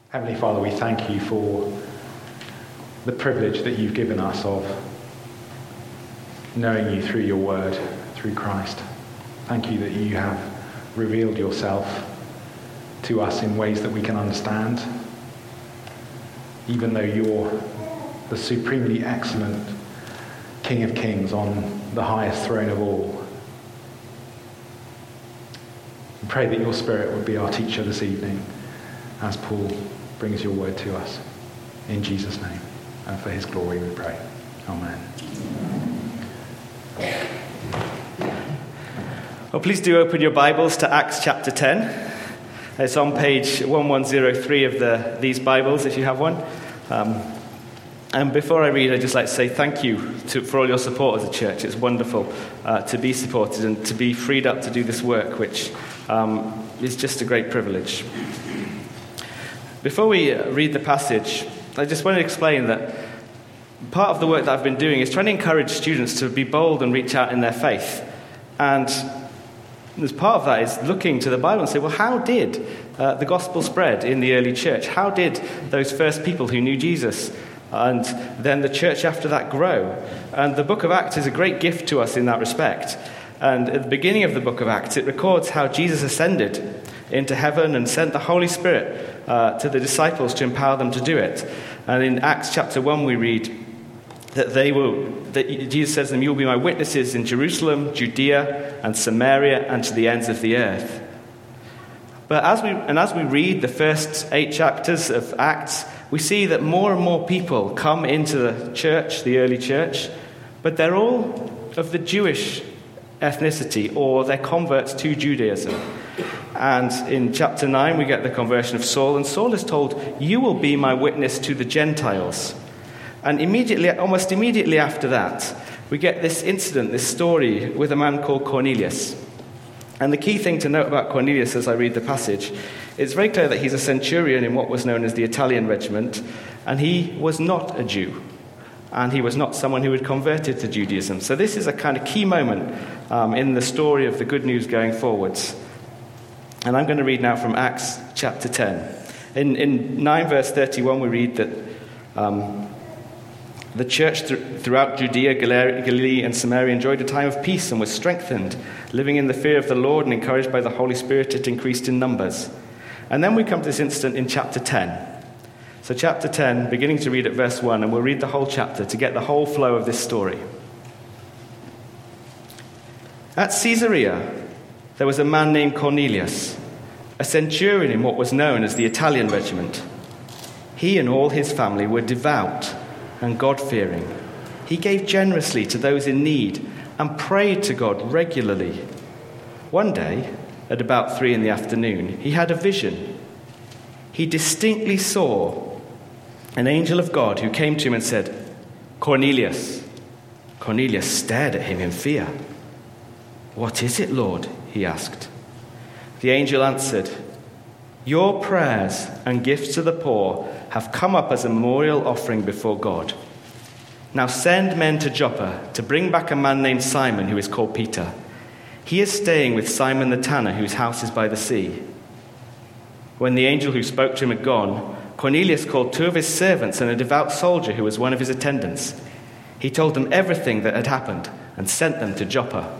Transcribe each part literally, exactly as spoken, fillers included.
Heavenly Father, we thank you for the privilege that you've given us of knowing you through your word, through Christ. Thank you that you have revealed yourself to us in ways that we can understand, even though you're the supremely excellent King of Kings on the highest throne of all. We pray that your Spirit would be our teacher this evening as Paul brings your word to us. In Jesus' name, and for his glory we pray. Amen. Well, please do open your Bibles to Acts chapter ten. It's on page eleven oh three of the these Bibles, if you have one. Um, and before I read, I'd just like to say thank you to, for all your support as a church. It's wonderful uh, to be supported and to be freed up to do this work, which um, is just a great privilege. Before we read the passage, I just want to explain that part of the work that I've been doing is trying to encourage students to be bold and reach out in their faith. And as part of that is looking to the Bible and say, well, how did uh, the gospel spread in the early church? How did those first people who knew Jesus and then the church after that grow? And the book of Acts is a great gift to us in that respect. And at the beginning of the book of Acts, it records how Jesus ascended into heaven and sent the Holy Spirit uh, to the disciples to empower them to do it. And in Acts chapter one, we read that they will, that Jesus says to them, "You will be my witnesses in Jerusalem, Judea, and Samaria, and to the ends of the earth." But as we and as we read the first eight chapters of Acts, we see that more and more people come into the church, the early church, but they're all of the Jewish ethnicity, or they're converts to Judaism. And in chapter nine, we get the conversion of Saul, and Saul is told, "You will be my witness to the Gentiles." And immediately, almost immediately after that, we get this incident, this story with a man called Cornelius. And the key thing to note about Cornelius as I read the passage, it's very clear that he's a centurion in what was known as the Italian regiment, and he was not a Jew. And he was not someone who had converted to Judaism. So this is a kind of key moment um, in the story of the good news going forwards. And I'm going to read now from Acts chapter ten. In, in nine verse thirty-one, we read that um, the church th- throughout Judea, Galilee, and Samaria enjoyed a time of peace and was strengthened, living in the fear of the Lord and encouraged by the Holy Spirit, it increased in numbers. And then we come to this incident in chapter ten. So chapter ten, beginning to read at verse one, and we'll read the whole chapter to get the whole flow of this story. At Caesarea, there was a man named Cornelius, a centurion in what was known as the Italian regiment. He and all his family were devout and God-fearing. He gave generously to those in need and prayed to God regularly. One day, at about three in the afternoon, he had a vision. He distinctly saw an angel of God who came to him and said, "Cornelius." Cornelius stared at him in fear. "What is it, Lord?" he asked. The angel answered, "Your prayers and gifts to the poor have come up as a memorial offering before God. Now send men to Joppa to bring back a man named Simon who is called Peter. He is staying with Simon the tanner, whose house is by the sea." When the angel who spoke to him had gone, Cornelius called two of his servants and a devout soldier who was one of his attendants. He told them everything that had happened and sent them to Joppa.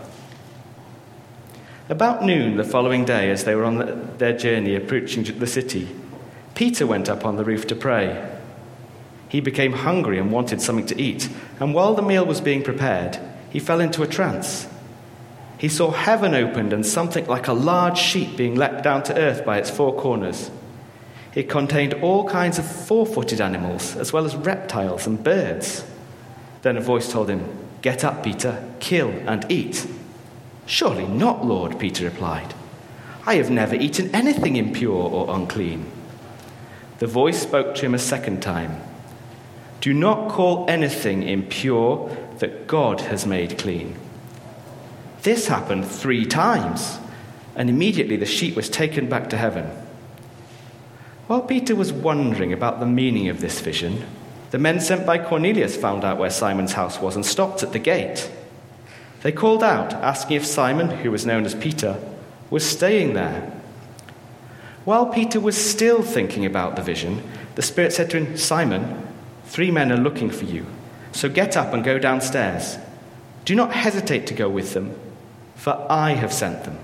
About noon the following day, as they were on the, their journey approaching the city, Peter went up on the roof to pray. He became hungry and wanted something to eat, and while the meal was being prepared, he fell into a trance. He saw heaven opened and something like a large sheet being let down to earth by its four corners. It contained all kinds of four-footed animals, as well as reptiles and birds. Then a voice told him, "Get up, Peter, kill and eat." "Surely not, Lord," Peter replied. "I have never eaten anything impure or unclean." The voice spoke to him a second time. "Do not call anything impure that God has made clean." This happened three times, and immediately the sheet was taken back to heaven. While Peter was wondering about the meaning of this vision, the men sent by Cornelius found out where Simon's house was and stopped at the gate. They called out, asking if Simon, who was known as Peter, was staying there. While Peter was still thinking about the vision, the Spirit said to him, "Simon, three men are looking for you. So get up and go downstairs. Do not hesitate to go with them, for I have sent them."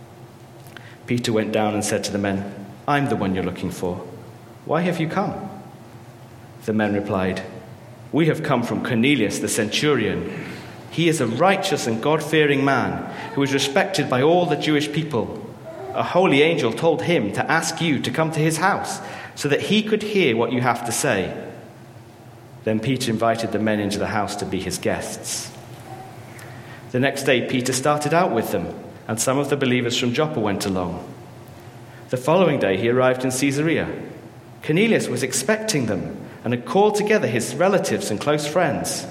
Peter went down and said to the men, "I'm the one you're looking for. Why have you come?" The men replied, "We have come from Cornelius the centurion. He is a righteous and God-fearing man who is respected by all the Jewish people. A holy angel told him to ask you to come to his house so that he could hear what you have to say." Then Peter invited the men into the house to be his guests. The next day, Peter started out with them, and some of the believers from Joppa went along. The following day, he arrived in Caesarea. Cornelius was expecting them and had called together his relatives and close friends.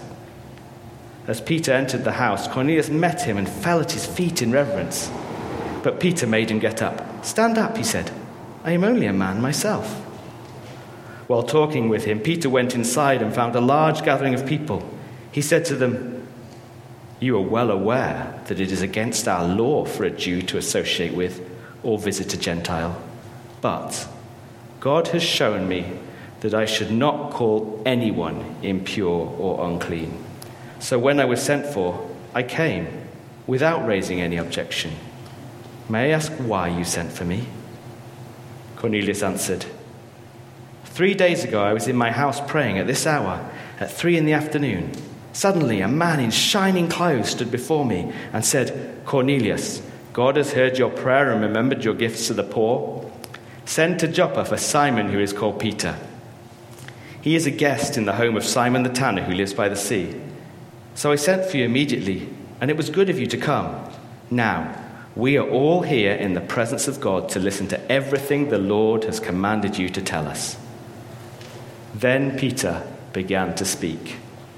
As Peter entered the house, Cornelius met him and fell at his feet in reverence. But Peter made him get up. "Stand up," he said. "I am only a man myself." While talking with him, Peter went inside and found a large gathering of people. He said to them, "You are well aware that it is against our law for a Jew to associate with or visit a Gentile. But God has shown me that I should not call anyone impure or unclean. So when I was sent for, I came without raising any objection. May I ask why you sent for me?" Cornelius answered, "Three days ago I was in my house praying at this hour, at three in the afternoon. Suddenly a man in shining clothes stood before me and said, 'Cornelius, God has heard your prayer and remembered your gifts to the poor. Send to Joppa for Simon, who is called Peter. He is a guest in the home of Simon the tanner, who lives by the sea.' So I sent for you immediately, and it was good of you to come. Now, we are all here in the presence of God to listen to everything the Lord has commanded you to tell us." Then Peter began to speak.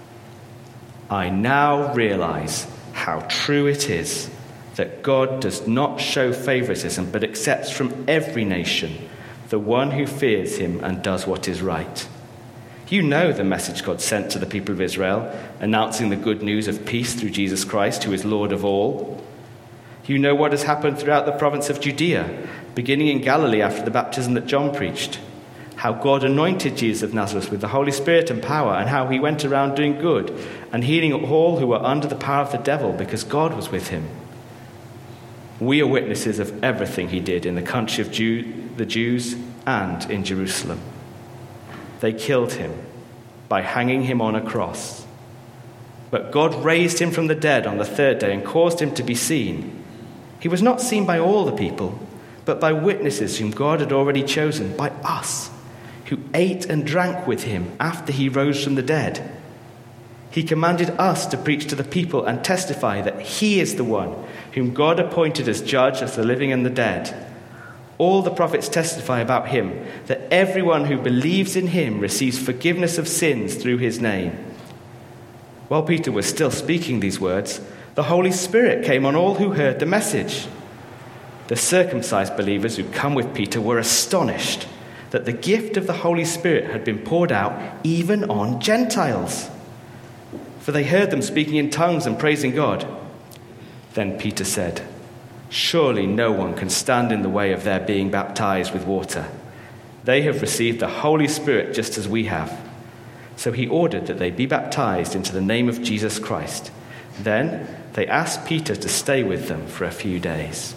"I now realize how true it is that God does not show favoritism, but accepts from every nation the one who fears him and does what is right. You know the message God sent to the people of Israel, announcing the good news of peace through Jesus Christ, who is Lord of all. You know what has happened throughout the province of Judea, beginning in Galilee after the baptism that John preached, how God anointed Jesus of Nazareth with the Holy Spirit and power, and how he went around doing good and healing all who were under the power of the devil, because God was with him. We are witnesses of everything he did in the country of Jew, the Jews and in Jerusalem. They killed him by hanging him on a cross. But God raised him from the dead on the third day and caused him to be seen. He was not seen by all the people, but by witnesses whom God had already chosen, by us, who ate and drank with him after he rose from the dead. He commanded us to preach to the people and testify that he is the one whom God appointed as judge of the living and the dead. All the prophets testify about him, that everyone who believes in him receives forgiveness of sins through his name." While Peter was still speaking these words, the Holy Spirit came on all who heard the message. The circumcised believers who come with Peter were astonished that the gift of the Holy Spirit had been poured out even on Gentiles, for they heard them speaking in tongues and praising God. Then Peter said, "Surely no one can stand in the way of their being baptized with water. They have received the Holy Spirit just as we have." So he ordered that they be baptized into the name of Jesus Christ. Then they asked Peter to stay with them for a few days.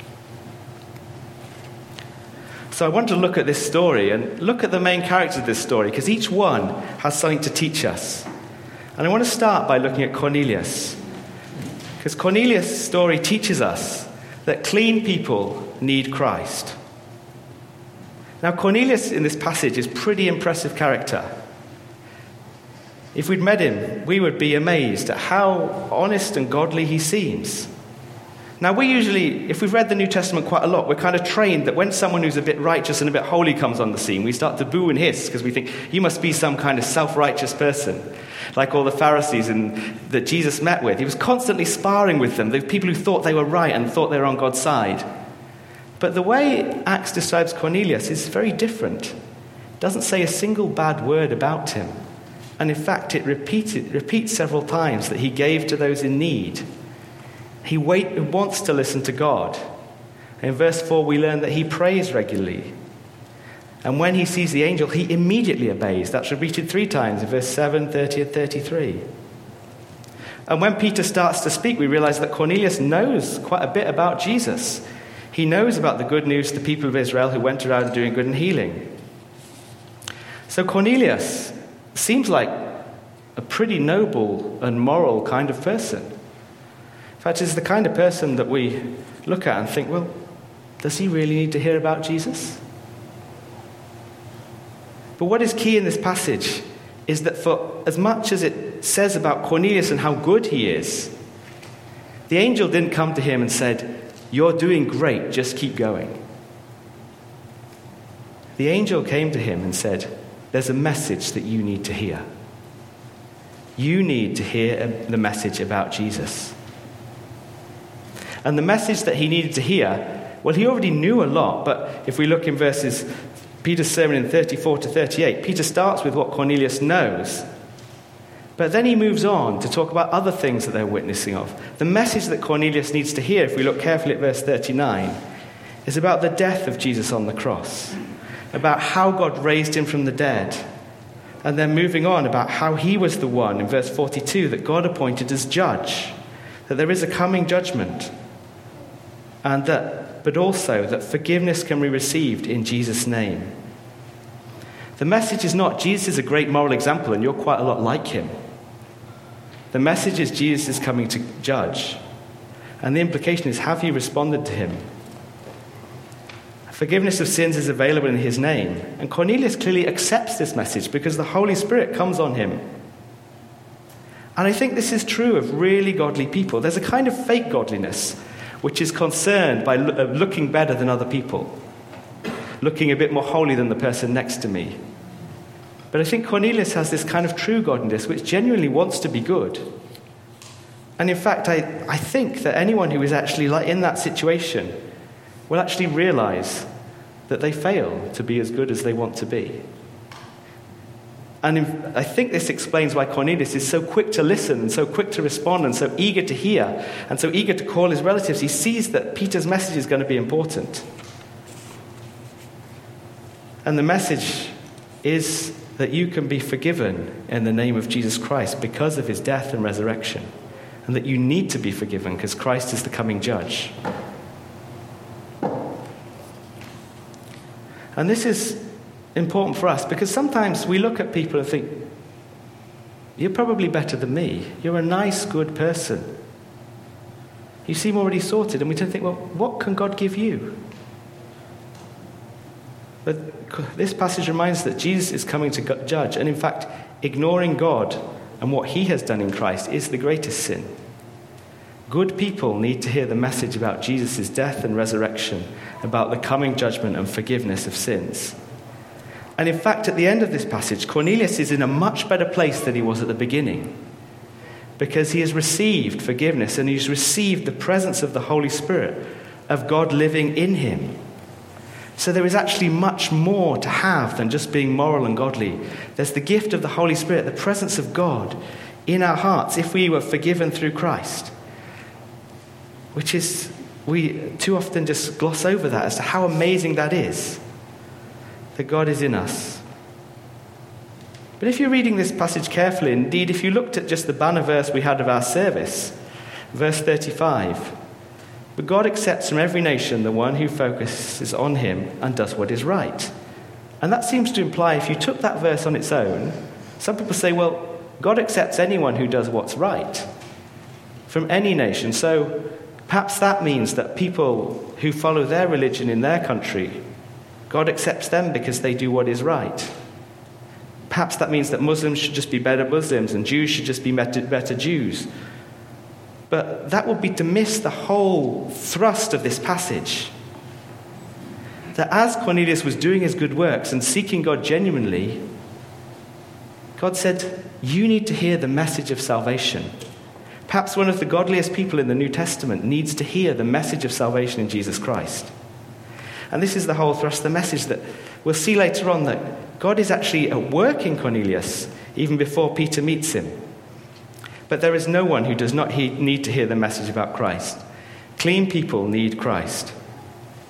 So I want to look at this story and look at the main characters of this story, because each one has something to teach us. And I want to start by looking at Cornelius, because Cornelius' story teaches us that clean people need Christ. Now, Cornelius in this passage is a pretty impressive character. If we'd met him, we would be amazed at how honest and godly he seems. Now, we usually, if we've read the New Testament quite a lot, we're kind of trained that when someone who's a bit righteous and a bit holy comes on the scene, we start to boo and hiss because we think, you must be some kind of self-righteous person, like all the Pharisees in, that Jesus met with. He was constantly sparring with them, the people who thought they were right and thought they were on God's side. But the way Acts describes Cornelius is very different. It doesn't say a single bad word about him. And in fact, it repeats, it repeats several times that he gave to those in need. He wait, wants to listen to God. In verse four, we learn that he prays regularly. And when he sees the angel, he immediately obeys. That's repeated three times in verse seven, thirty, and thirty-three. And when Peter starts to speak, we realize that Cornelius knows quite a bit about Jesus. He knows about the good news to the people of Israel who went around doing good and healing. So Cornelius seems like a pretty noble and moral kind of person. In fact, he's the kind of person that we look at and think, well, does he really need to hear about Jesus? But what is key in this passage is that for as much as it says about Cornelius and how good he is, the angel didn't come to him and said, "You're doing great, just keep going." The angel came to him and said, "There's a message that you need to hear. You need to hear the message about Jesus." And the message that he needed to hear, well, he already knew a lot, but if we look in verses, Peter's sermon in thirty-four to thirty-eight, Peter starts with what Cornelius knows, but then he moves on to talk about other things that they're witnessing of. The message that Cornelius needs to hear, if we look carefully at verse thirty-nine, is about the death of Jesus on the cross, about how God raised him from the dead, and then moving on about how he was the one, in verse forty-two, that God appointed as judge, that there is a coming judgment, and that, but also that forgiveness can be received in Jesus' name. The message is not Jesus is a great moral example and you're quite a lot like him. The message is Jesus is coming to judge. And the implication is, have you responded to him? Forgiveness of sins is available in his name. And Cornelius clearly accepts this message because the Holy Spirit comes on him. And I think this is true of really godly people. There's a kind of fake godliness which is concerned by lo- looking better than other people, looking a bit more holy than the person next to me. But I think Cornelius has this kind of true godliness which genuinely wants to be good. And in fact, I, I think that anyone who is actually like in that situation will actually realize that they fail to be as good as they want to be. And in, I think this explains why Cornelius is so quick to listen and so quick to respond and so eager to hear and so eager to call his relatives. He sees that Peter's message is going to be important. And the message is that you can be forgiven in the name of Jesus Christ because of his death and resurrection, and that you need to be forgiven because Christ is the coming judge. And this is important for us because sometimes we look at people and think, you're probably better than me. You're a nice, good person. You seem already sorted. And we tend to think, well, what can God give you? But this passage reminds us that Jesus is coming to judge. And in fact, ignoring God and what he has done in Christ is the greatest sin. Good people need to hear the message about Jesus' death and resurrection, about the coming judgment and forgiveness of sins. And in fact, at the end of this passage, Cornelius is in a much better place than he was at the beginning, because he has received forgiveness and he's received the presence of the Holy Spirit, of God living in him. So there is actually much more to have than just being moral and godly. There's the gift of the Holy Spirit, the presence of God in our hearts if we were forgiven through Christ, which is, we too often just gloss over that as to how amazing that is, that God is in us. But if you're reading this passage carefully, indeed if you looked at just the banner verse we had of our service, verse thirty-five, but God accepts from every nation the one who focuses on him and does what is right. And that seems to imply, if you took that verse on its own, some people say, well, God accepts anyone who does what's right from any nation. So perhaps that means that people who follow their religion in their country, God accepts them because they do what is right. Perhaps that means that Muslims should just be better Muslims and Jews should just be better, better Jews. But that would be to miss the whole thrust of this passage. That as Cornelius was doing his good works and seeking God genuinely, God said, you need to hear the message of salvation. Perhaps one of the godliest people in the New Testament needs to hear the message of salvation in Jesus Christ. And this is the whole thrust of the message, that we'll see later on that God is actually at work in Cornelius even before Peter meets him. But there is no one who does not he- need to hear the message about Christ. Clean people need Christ.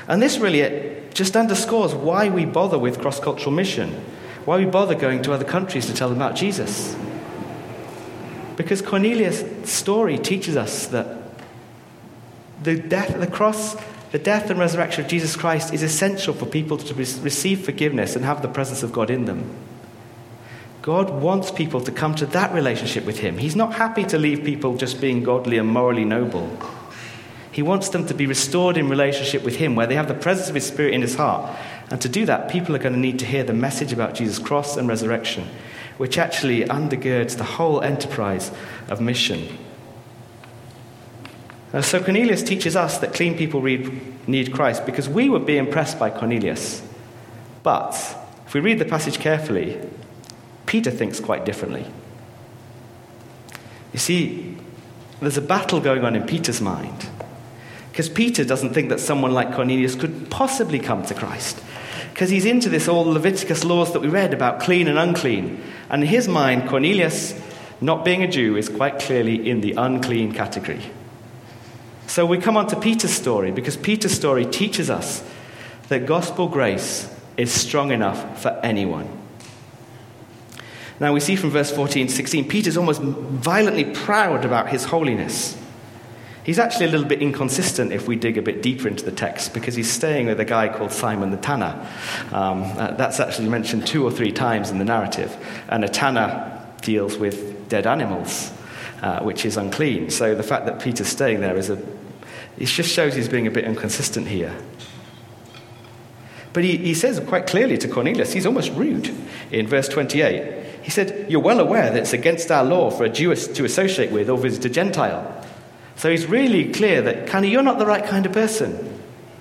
And this really just underscores why we bother with cross-cultural mission, why we bother going to other countries to tell them about Jesus. Because Cornelius' story teaches us that the death, the cross, the death and resurrection of Jesus Christ is essential for people to re- receive forgiveness and have the presence of God in them. God wants people to come to that relationship with him. He's not happy to leave people just being godly and morally noble. He wants them to be restored in relationship with him, where they have the presence of his Spirit in his heart. And to do that, people are going to need to hear the message about Jesus' cross and resurrection, which actually undergirds the whole enterprise of mission. And so Cornelius teaches us that clean people need Christ, because we would be impressed by Cornelius. But if we read the passage carefully, Peter thinks quite differently. You see, there's a battle going on in Peter's mind, because Peter doesn't think that someone like Cornelius could possibly come to Christ, because he's into this all Leviticus laws that we read about clean and unclean. And in his mind, Cornelius, not being a Jew, is quite clearly in the unclean category. So we come on to Peter's story, because Peter's story teaches us that gospel grace is strong enough for anyone. Now we see from verse fourteen to sixteen, Peter's almost violently proud about his holiness. He's actually a little bit inconsistent if we dig a bit deeper into the text, because he's staying with a guy called Simon the Tanner. Um, uh, that's actually mentioned two or three times in the narrative. And a tanner deals with dead animals, uh, which is unclean. So the fact that Peter's staying there is a... it just shows he's being a bit inconsistent here. But he, he says quite clearly to Cornelius, he's almost rude in verse twenty-eight. He said, "You're well aware that it's against our law for a Jew to associate with or visit a Gentile." So he's really clear that, kind of, you're not the right kind of person.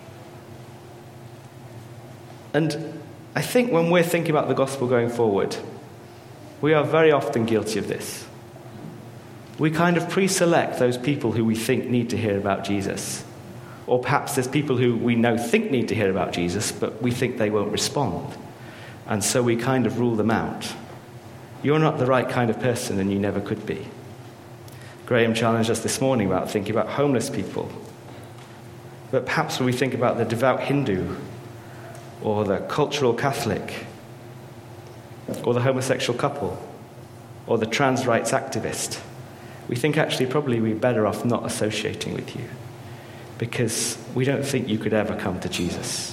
And I think when we're thinking about the gospel going forward, we are very often guilty of this. We kind of pre-select those people who we think need to hear about Jesus. Or perhaps there's people who we know think need to hear about Jesus, but we think they won't respond. And so we kind of rule them out. You're not the right kind of person, and you never could be. Graham challenged us this morning about thinking about homeless people. But perhaps when we think about the devout Hindu, or the cultural Catholic, or the homosexual couple, or the trans rights activist, we think actually probably we're better off not associating with you, because we don't think you could ever come to Jesus.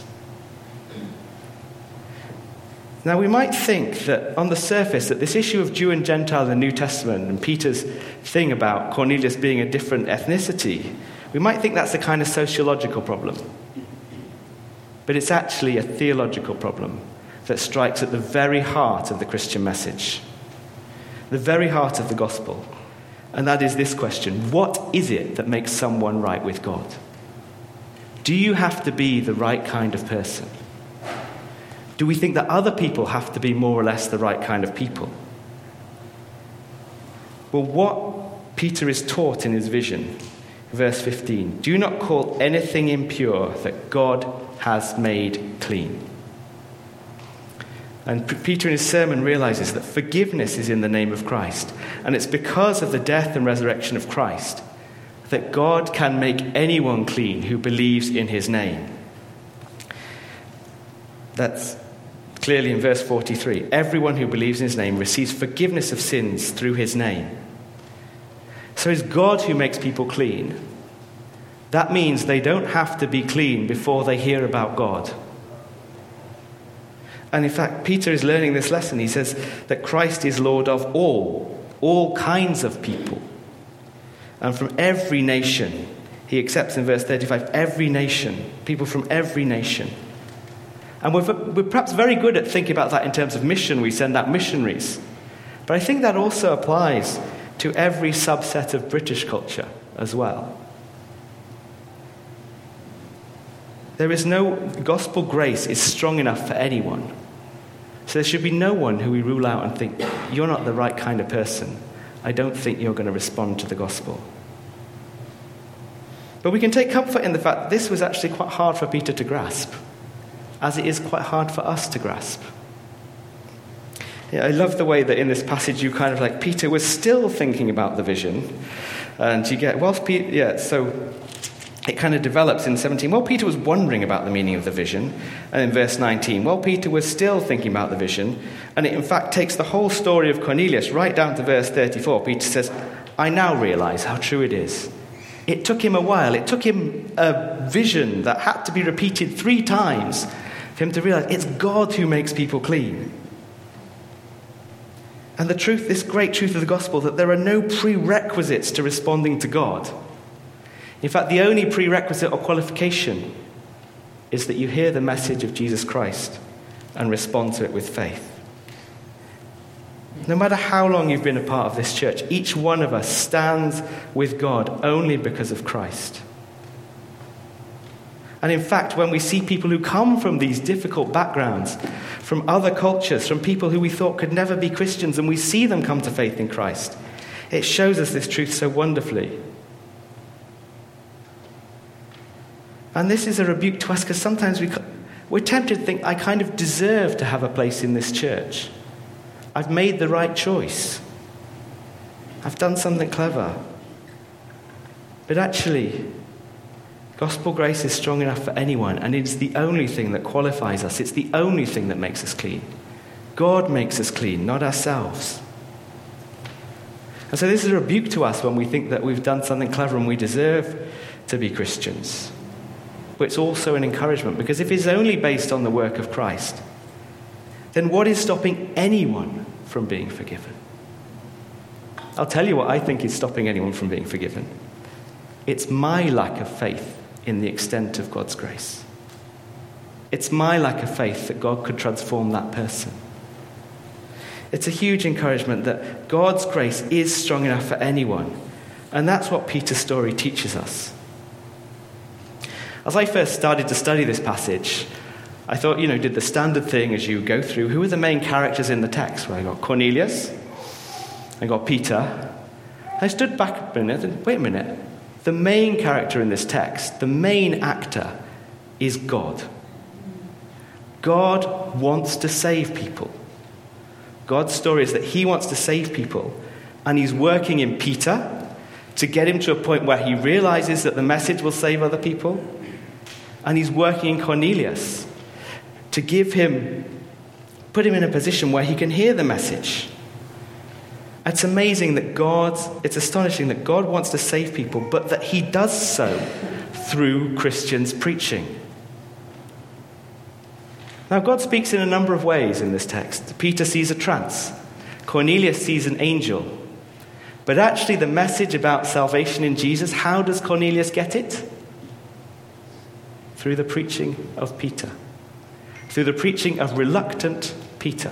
Now, we might think that on the surface that this issue of Jew and Gentile in the New Testament and Peter's thing about Cornelius being a different ethnicity, we might think that's a kind of sociological problem. But it's actually a theological problem that strikes at the very heart of the Christian message, the very heart of the gospel. And that is this question: what is it that makes someone right with God? Do you have to be the right kind of person? Do we think that other people have to be more or less the right kind of people? Well, what Peter is taught in his vision, verse fifteen, do not call anything impure that God has made clean. And Peter in his sermon realizes that forgiveness is in the name of Christ. And it's because of the death and resurrection of Christ that God can make anyone clean who believes in his name. That's clearly in verse forty-three. Everyone who believes in his name receives forgiveness of sins through his name. So it's God who makes people clean. That means they don't have to be clean before they hear about God. And in fact, Peter is learning this lesson. He says that Christ is Lord of all, all kinds of people. And from every nation. He accepts in verse thirty-five, every nation, people from every nation. And we're, we're perhaps very good at thinking about that in terms of mission. We send out missionaries. But I think that also applies to every subset of British culture as well. There is no, gospel grace is strong enough for anyone. So there should be no one who we rule out and think, you're not the right kind of person. I don't think you're going to respond to the gospel. But we can take comfort in the fact that this was actually quite hard for Peter to grasp, as it is quite hard for us to grasp. Yeah, I love the way that in this passage you kind of like, Peter was still thinking about the vision. And you get, whilst Peter, yeah, so it kind of develops in seventeen. Well, Peter was wondering about the meaning of the vision. And in verse nineteen, well, Peter was still thinking about the vision. And it, in fact, takes the whole story of Cornelius right down to verse thirty-four. Peter says, I now realize how true it is. It took him a while. It took him a vision that had to be repeated three times for him to realize it's God who makes people clean. And the truth, this great truth of the gospel, that there are no prerequisites to responding to God. In fact, the only prerequisite or qualification is that you hear the message of Jesus Christ and respond to it with faith. No matter how long you've been a part of this church, each one of us stands with God only because of Christ. And in fact, when we see people who come from these difficult backgrounds, from other cultures, from people who we thought could never be Christians, and we see them come to faith in Christ, it shows us this truth so wonderfully. And this is a rebuke to us because sometimes we, we're tempted to think, I kind of deserve to have a place in this church. I've made the right choice. I've done something clever. But actually, gospel grace is strong enough for anyone, and it's the only thing that qualifies us. It's the only thing that makes us clean. God makes us clean, not ourselves. And so this is a rebuke to us when we think that we've done something clever and we deserve to be Christians. But it's also an encouragement, because if it's only based on the work of Christ, then what is stopping anyone from being forgiven? I'll tell you what I think is stopping anyone from being forgiven. It's my lack of faith in the extent of God's grace. It's my lack of faith that God could transform that person. It's a huge encouragement that God's grace is strong enough for anyone. And that's what Peter's story teaches us. As I first started to study this passage, I thought, you know, did the standard thing as you go through. Who are the main characters in the text? Well, I got Cornelius. I got Peter. I stood back a minute and, wait a minute. The main character in this text, the main actor, is God. God wants to save people. God's story is that he wants to save people. And he's working in Peter to get him to a point where he realizes that the message will save other people. And he's working in Cornelius to give him, put him in a position where he can hear the message. It's amazing that God, it's astonishing that God wants to save people, but that he does so through Christians preaching. Now, God speaks in a number of ways in this text. Peter sees a trance. Cornelius sees an angel. But actually, the message about salvation in Jesus, how does Cornelius get it? Through the preaching of Peter. Through the preaching of reluctant Peter.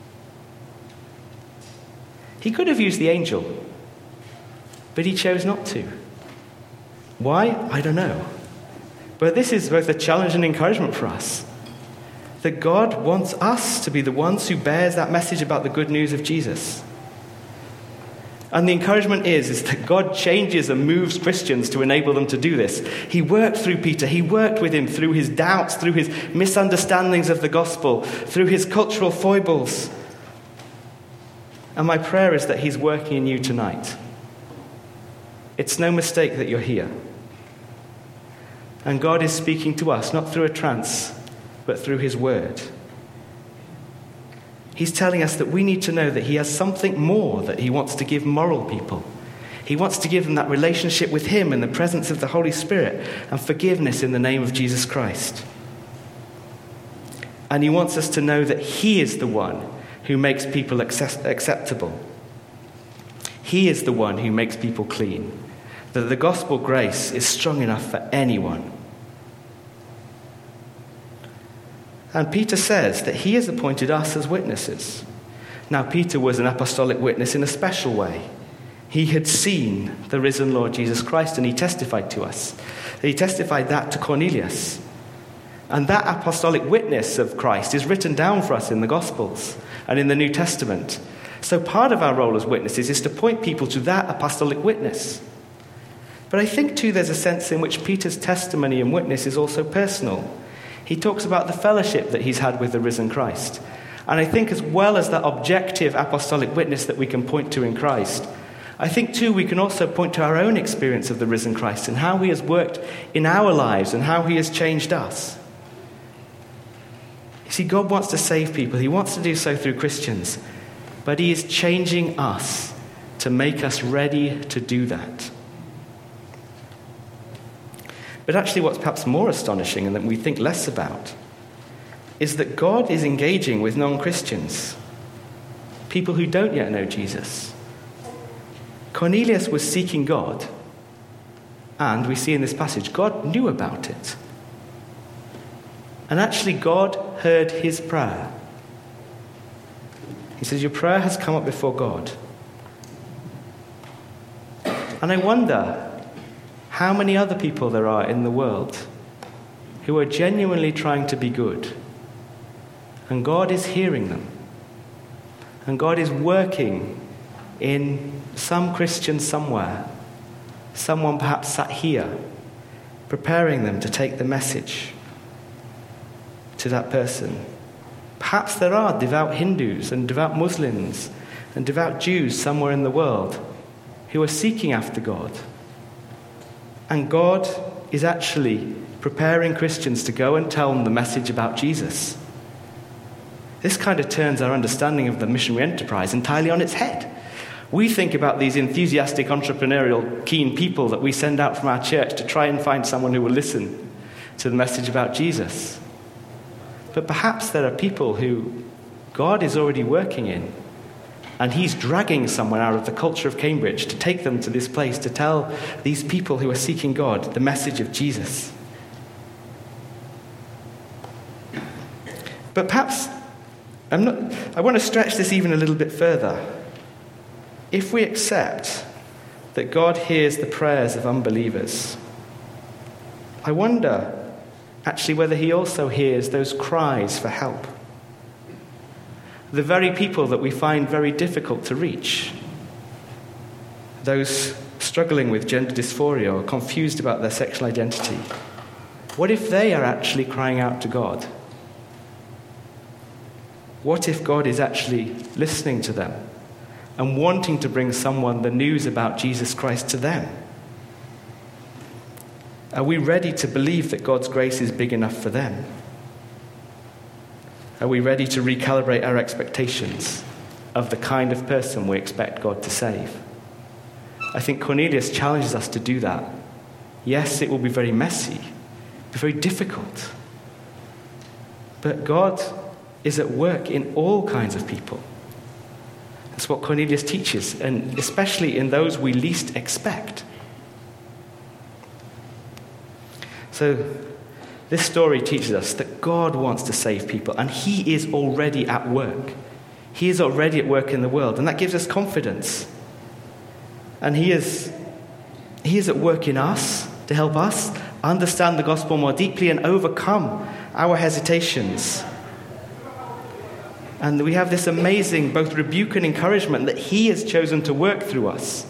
He could have used the angel, but he chose not to. Why? I don't know. But this is both a challenge and encouragement for us. That God wants us to be the ones who bears that message about the good news of Jesus. And the encouragement is, is that God changes and moves Christians to enable them to do this. He worked through Peter. He worked with him through his doubts, through his misunderstandings of the gospel, through his cultural foibles. And my prayer is that he's working in you tonight. It's no mistake that you're here. And God is speaking to us, not through a trance, but through his word. He's telling us that we need to know that he has something more that he wants to give moral people. He wants to give them that relationship with him in the presence of the Holy Spirit and forgiveness in the name of Jesus Christ. And he wants us to know that he is the one who makes people accept- acceptable. He is the one who makes people clean. That the gospel grace is strong enough for anyone. And Peter says that he has appointed us as witnesses. Now, Peter was an apostolic witness in a special way. He had seen the risen Lord Jesus Christ, and he testified to us. He testified that to Cornelius. And that apostolic witness of Christ is written down for us in the Gospels and in the New Testament. So part of our role as witnesses is to point people to that apostolic witness. But I think, too, there's a sense in which Peter's testimony and witness is also personal. He talks about the fellowship that he's had with the risen Christ. And I think as well as that objective apostolic witness that we can point to in Christ, I think, too, we can also point to our own experience of the risen Christ and how he has worked in our lives and how he has changed us. You see, God wants to save people. He wants to do so through Christians. But he is changing us to make us ready to do that. But actually what's perhaps more astonishing and that we think less about is that God is engaging with non-Christians, people who don't yet know Jesus. Cornelius was seeking God, and we see in this passage, God knew about it. And actually, God heard his prayer. He says, your prayer has come up before God. And I wonder how many other people there are in the world who are genuinely trying to be good. And God is hearing them. And God is working in some Christian somewhere, someone perhaps sat here, preparing them to take the message to that person. Perhaps there are devout Hindus and devout Muslims and devout Jews somewhere in the world who are seeking after God. And God is actually preparing Christians to go and tell them the message about Jesus. This kind of turns our understanding of the missionary enterprise entirely on its head. We think about these enthusiastic, entrepreneurial, keen people that we send out from our church to try and find someone who will listen to the message about Jesus. But perhaps there are people who God is already working in, and he's dragging someone out of the culture of Cambridge to take them to this place to tell these people who are seeking God the message of Jesus. But perhaps, I'm not, I want to stretch this even a little bit further. If we accept that God hears the prayers of unbelievers, I wonder actually whether he also hears those cries for help. The very people that we find very difficult to reach, those struggling with gender dysphoria or confused about their sexual identity, what if they are actually crying out to God? What if God is actually listening to them and wanting to bring someone the news about Jesus Christ to them? Are we ready to believe that God's grace is big enough for them? Are we ready to recalibrate our expectations of the kind of person we expect God to save? I think Cornelius challenges us to do that. Yes, it will be very messy, be very difficult. But God is at work in all kinds of people. That's what Cornelius teaches, and especially in those we least expect. So, this story teaches us that God wants to save people, and he is already at work. He is already at work in the world, and that gives us confidence. And he is, he is at work in us to help us understand the gospel more deeply and overcome our hesitations. And we have this amazing both rebuke and encouragement that he has chosen to work through us.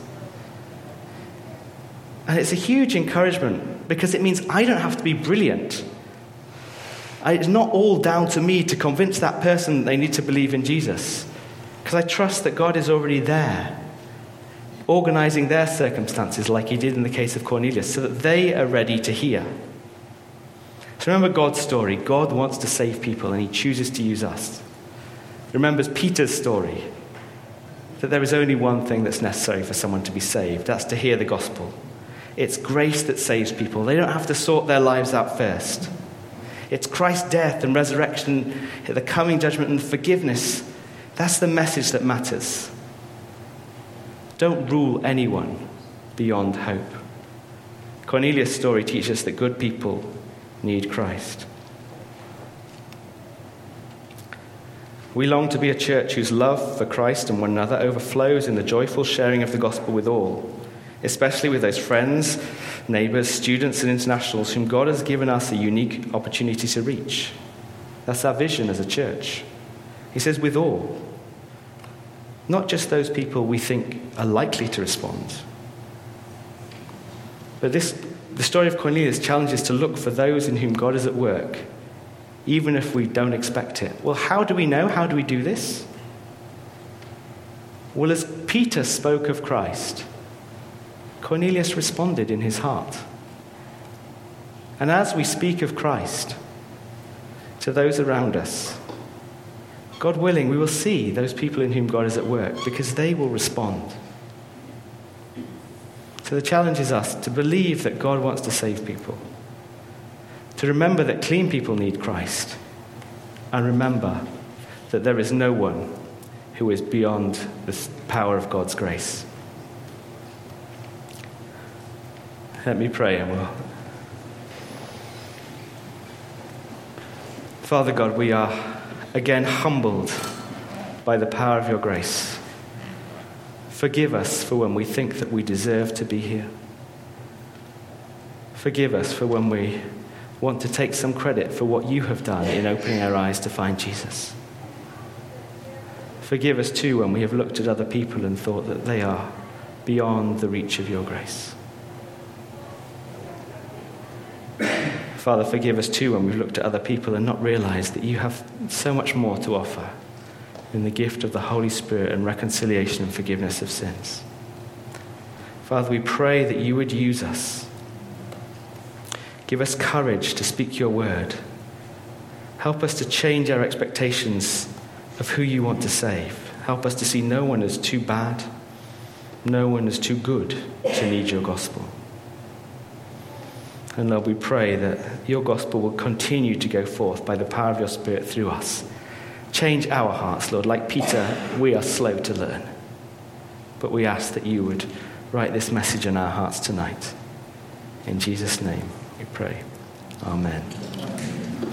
And it's a huge encouragement because it means I don't have to be brilliant. I, it's not all down to me to convince that person that they need to believe in Jesus. Because I trust that God is already there, organizing their circumstances like he did in the case of Cornelius, so that they are ready to hear. So remember God's story. God wants to save people and he chooses to use us. Remembers Peter's story, that there is only one thing that's necessary for someone to be saved. That's to hear the gospel. It's grace that saves people. They don't have to sort their lives out first. It's Christ's death and resurrection, the coming judgment and forgiveness. That's the message that matters. Don't rule anyone beyond hope. Cornelius' story teaches us that good people need Christ. We long to be a church whose love for Christ and one another overflows in the joyful sharing of the gospel with all, especially with those friends, neighbours, students and internationals whom God has given us a unique opportunity to reach. That's our vision as a church. He says with all, not just those people we think are likely to respond. But this, the story of Cornelius challenges to look for those in whom God is at work, even if we don't expect it. Well, how do we know? How do we do this? Well, as Peter spoke of Christ, Cornelius responded in his heart. And as we speak of Christ to those around us, God willing, we will see those people in whom God is at work because they will respond. So the challenge is us to believe that God wants to save people, to remember that clean people need Christ, and remember that there is no one who is beyond the power of God's grace. Let me pray and we'll... Father God, we are again humbled by the power of your grace. Forgive us for when we think that we deserve to be here. Forgive us for when we want to take some credit for what you have done in opening our eyes to find Jesus. Forgive us too when we have looked at other people and thought that they are beyond the reach of your grace. Father, forgive us too when we've looked at other people and not realized that you have so much more to offer in the gift of the Holy Spirit and reconciliation and forgiveness of sins. Father, we pray that you would use us. Give us courage to speak your word. Help us to change our expectations of who you want to save. Help us to see no one as too bad, no one as too good to need your gospel. And Lord, we pray that your gospel will continue to go forth by the power of your Spirit through us. Change our hearts, Lord. Like Peter, we are slow to learn. But we ask that you would write this message in our hearts tonight. In Jesus' name we pray. Amen.